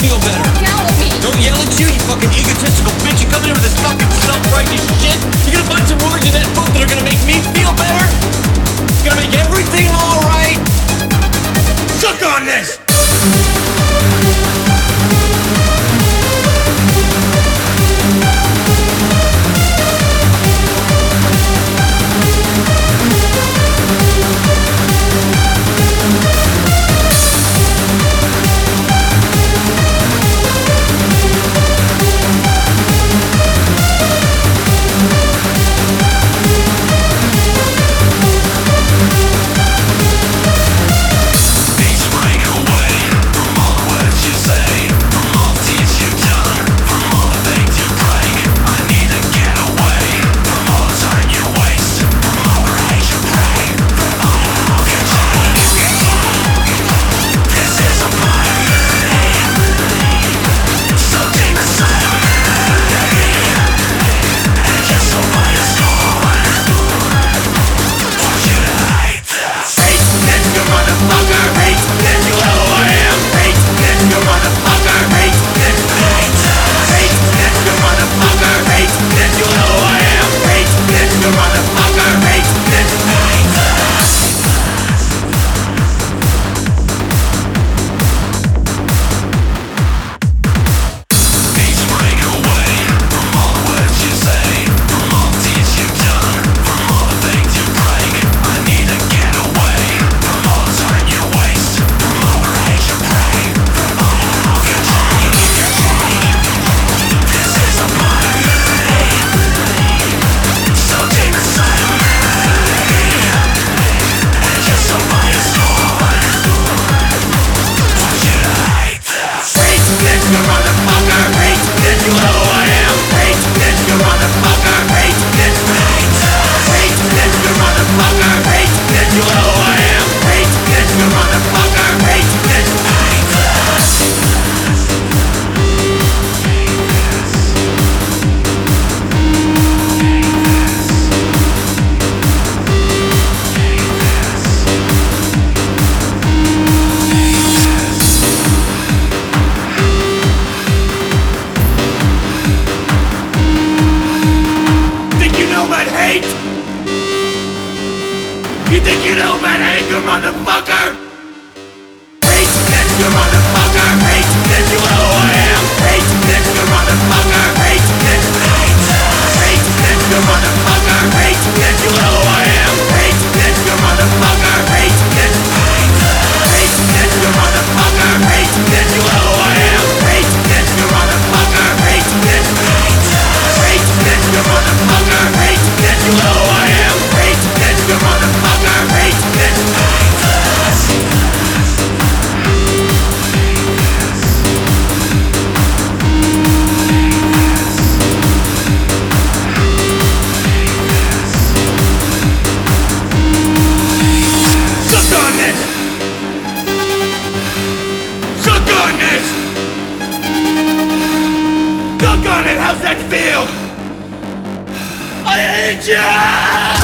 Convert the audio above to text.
feel better. Yell at me. Don't yell at you, you fucking egotistical bitch. You come in with this fucking self-righteous shit. You're gonna find some words in that book that are gonna make me feel better. It's gonna make everything alright. Suck on this! You think you know about anger, motherfucker? Hate this, you motherfucker. Hate this, you know who I am. Hate this, you motherfucker. Hate this, hate this, you motherfucker. Hate this, you know who I am. Hate this, you motherfucker. Hate this, hate this, you motherfucker. Hate this, you know who I am. Hate this, you motherfucker. Hate this, hate this, you motherfucker. Hate this, you know who I am. Hate this, you motherfucker. Hate this. Suck on this! Suck on this! Suck on it! How's that feel? I hate you!